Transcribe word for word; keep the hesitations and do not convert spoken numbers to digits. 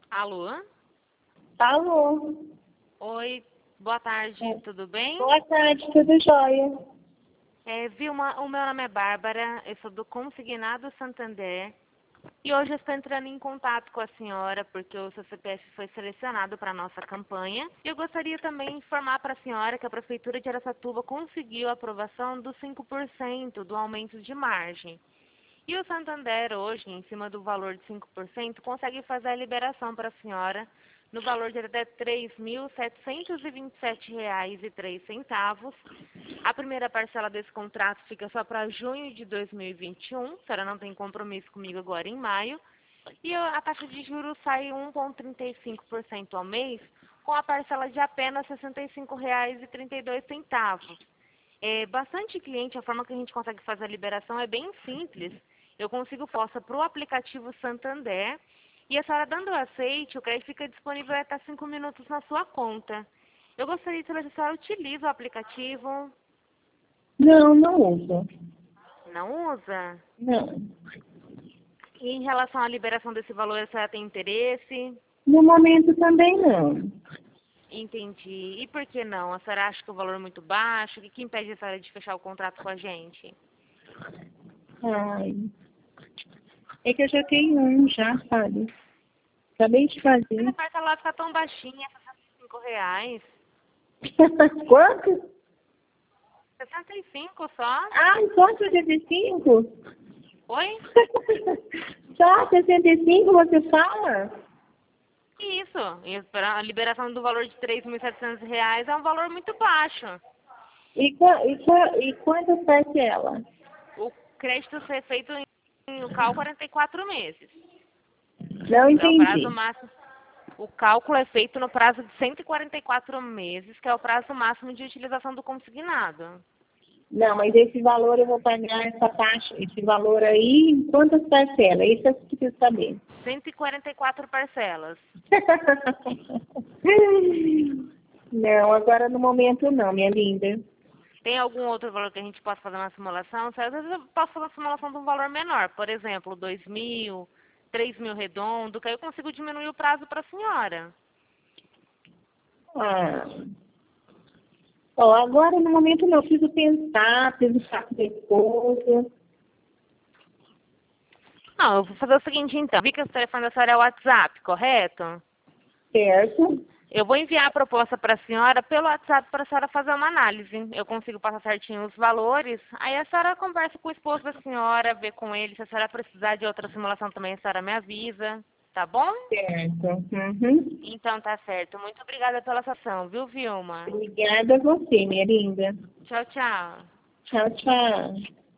Alô? Alô? Oi, boa tarde, É. tudo bem? Boa tarde, tudo jóia? É, Vilma, o meu nome é Bárbara, eu sou do Consignado Santander e hoje eu estou entrando em contato com a senhora porque o seu C P F foi selecionado para a nossa campanha. E eu gostaria também de informar para a senhora que a Prefeitura de Araçatuba conseguiu a aprovação dos cinco por cento do aumento de margem. E o Santander hoje, em cima do valor de cinco por cento, consegue fazer a liberação para a senhora no valor de até três mil setecentos e vinte e sete reais e três centavos. A primeira parcela desse contrato fica só para junho de dois mil e vinte e um, a senhora não tem compromisso comigo agora em maio. E a taxa de juros sai um vírgula trinta e cinco por cento ao mês, com a parcela de apenas sessenta e cinco reais e trinta e dois centavos. É, bastante cliente, a forma que a gente consegue fazer a liberação é bem simples. Eu consigo posta para o aplicativo Santander e a senhora dando o aceite, o crédito fica disponível até cinco minutos na sua conta. Eu gostaria de saber se a senhora utiliza o aplicativo. Não, não uso. Não usa? Não. E em relação à liberação desse valor, a senhora tem interesse? No momento também não. Entendi. E por que não? A senhora acha que o valor é muito baixo? O que que impede a senhora de fechar o contrato com a gente? Ai. É que eu já tenho um já, sabe? Acabei de Mas a fazer. parcela fica tão baixinha, sessenta e cinco reais. Quanto? sessenta e cinco só? Ah, só sessenta e cinco? Oi? Só sessenta e cinco você fala? Isso. E para a liberação do valor de três mil e setecentos reais é um valor muito baixo. E, qua- e, qua- e quantas parcelas? O crédito ser feito em, em o cálculo quarenta e quatro meses. Não É o prazo entendi. máximo. O cálculo é feito no prazo de cento e quarenta e quatro meses, que é o prazo máximo de utilização do consignado. Não, mas esse valor eu vou pagar essa taxa, esse valor aí, em quantas parcelas? Isso eu preciso saber. cento e quarenta e quatro parcelas. Não, agora no momento não, minha linda. Tem algum outro valor que a gente possa fazer uma simulação? Às vezes eu posso fazer uma simulação de um valor menor. Por exemplo, dois mil, três mil redondo, que aí eu consigo diminuir o prazo para a senhora. Ah. Ó, agora no momento não, preciso pensar, preciso falar com minha esposa. Não, eu vou fazer o seguinte então. Vi que o telefone da senhora é o WhatsApp, correto? Certo? Eu vou enviar a proposta para a senhora pelo WhatsApp para a senhora fazer uma análise. Eu consigo passar certinho os valores. Aí a senhora conversa com o esposo da senhora, vê com ele. Se a senhora precisar de outra simulação também, a senhora me avisa. Tá bom? Certo. Uhum. Então tá certo. Muito obrigada pela sua ação, viu, Vilma? Obrigada a você, minha linda. Tchau, tchau. Tchau, tchau.